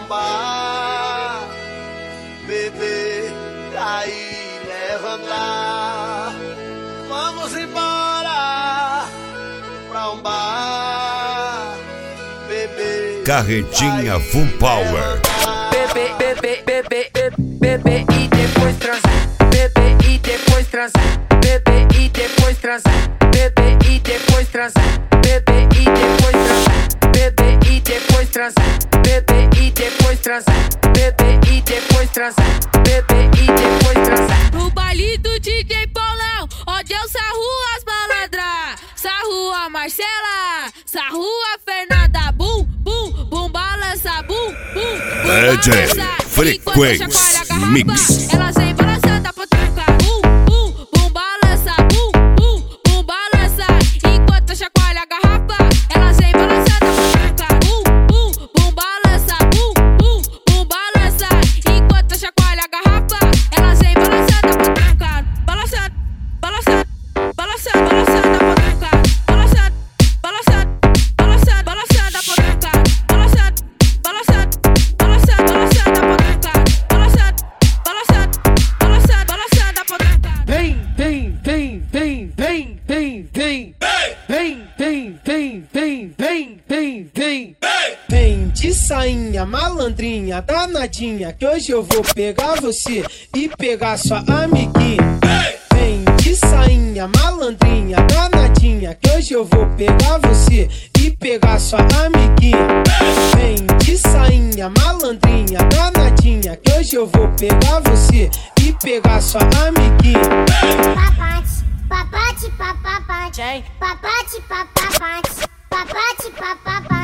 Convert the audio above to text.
bar, beber, cair, levantar. Vamos embora pra um bar, beber, Carretinha Full Power. Beber, beber, beber, beber e depois transar. Beber e depois transar. Beber e depois transar. Beber e depois transar. Beber e depois transar. Beber e depois transar. Beber e depois transar. Beber e depois transar. Beber e depois transar. No baile do DJ Paulão, onde eu sarruo as malandras. Sarruo a Marcela, sarruo a Fernanda. Bum, bum, bum, balança, bum, bum, bum, DJ balança. Frequência Enquanto chacoalha a garrafa, Mix. elas vem balançando a potranca. Bum, bum, bum, balança, bum, bum, bum, balança. Enquanto chacoalha a garrafa, elas vem balançando a potranca. Bum, bum, bum, balança, bum, bum, bum, balança. Enquanto chacoalha a garrafa, elas vem balançando a potranca. Balançando, balançando, balançando, balançando a potranca. Balançando, balançando, balançando, balançando a potranca. Balançando, balançando, balançando, balançando a potranca. Balançando, balançando, balançando, balançando a potranca. Vem, vem, vem, vem, vem, vem, vem. Vem, vem, vem, vem, vem, vem, vem. Vem de sainha, malandrinha, danadinha, que hoje eu vou pegar você e pegar sua amiguinha. Vem de sainha, malandrinha, danadinha, que hoje eu vou pegar você e pegar sua amiguinha. Vem de sainha, malandrinha, danadinha, que hoje eu vou pegar você e pegar sua amiguinha. Papate, papate, papapate, papate, papapate, papate, papapate.